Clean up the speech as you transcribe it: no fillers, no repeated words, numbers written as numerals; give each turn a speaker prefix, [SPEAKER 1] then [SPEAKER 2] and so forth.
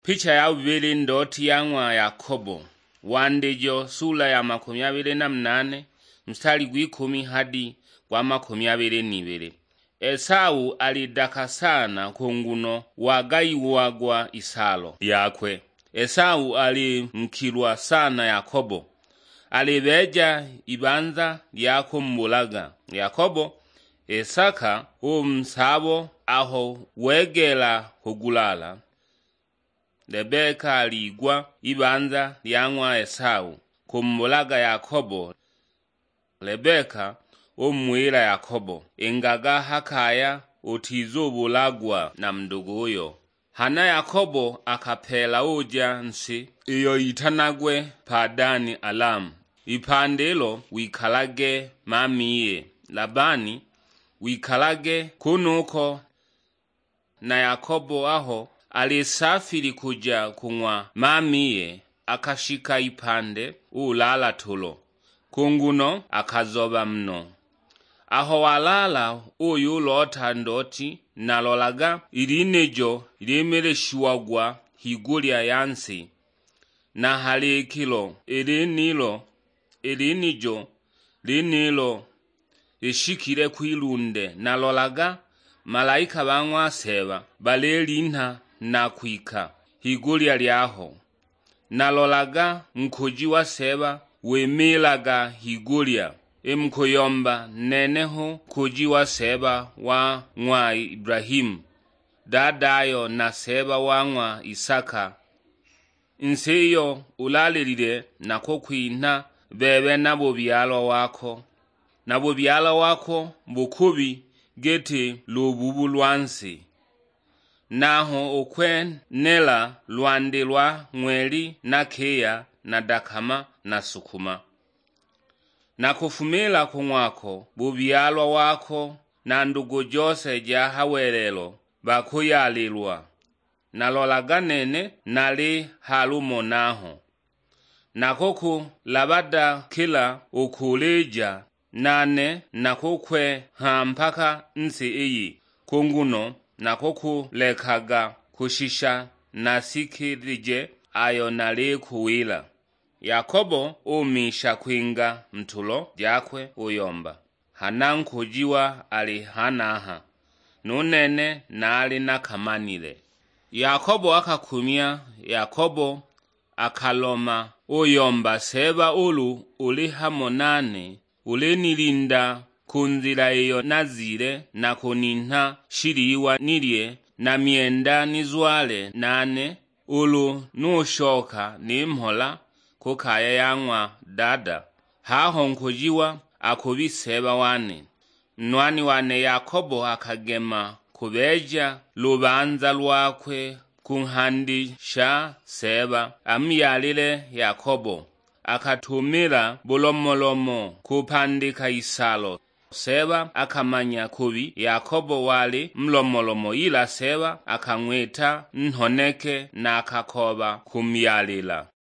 [SPEAKER 1] Picha ya ubili ndoti yangwa Yakobo. Wandejo sura ya 28 mstari gw'ikumi hadi gwa 22. Esau alidaka sana kunguno wagayiwagwa isalo yakwe. Esau alimkilwa sana Yakobo. Alibeja ibanza lyako mbulaga Yakobo. Esaka umsabo aho wegela hugulala. Rebeka aligwa ibanza lyangwa Esau kumbulaga Yakobo. Rebeka umwira Yakobo ingaga hakaya utizubulagwa na mduguyo. Hana Yakobo akapela uja nsi iyo itanagwe Padani Alam. Ipandelo wikalage mamiye Labani wikalage kunuko, na Yakobo aho alisafiri kuja kunywa mamiye akashika ipande ulala tulo. Kunguno akazoba mno. Aho walala uyu lota ndoti nalolaga ilinejo limeleshiwagwa higulia yansi. Na halikilo ilinijo linilo ishikire kwilunde nalolaga malaika bangwa seba balelinha na kwika higulia lyaho. Nalolaga mkuji wa seba wemilaga higulia imkuyomba neneho kuji wa seba wa ngwa Ibrahim dadayo na seba wa ngwa Isaka. Nseyo ulalilile na kukwina bebe nabo byalo wako bukubi geti lububu lwansi. Naho okwen nela lwandelwa mweli na keya na dakama na sukuma. Na kufumila kumwako bubyalwa wako na ndugu jose ja hawelelo bakuyalilwa. Nalolaga nene nali halumo naho. Nakoku labada kila ukuleja nane nakokwe mpaka nsi iyi. Kunguno nakoku lekaga kushisha nasikirije ayo nali kuwila. Yakobo umisha kwinga mtulo jakwe uyomba. Hana nkujiwa ali hanaha. Nunene nali nakamanile. Yakobo akakumia. Yakobo akaloma uyomba seba ulu uli hamonane ulinilinda kunzira iyo nazile na kuninha shiriwa nilye na mienda nizwale nane ulu nushoka nimhola kukaya yangwa dada. Haho nkujiwa akubiseba wane. Nwani wane Yakobo akagema kubeja lubanza lwakwe kunhandisha seba amyalile Yakobo. Akatumila bulomolomo kupandika isalo. Seba akamanya kubi Yakobo wali mlomolomo, ila seba akamwita nhoneke na akakoba kumyalila.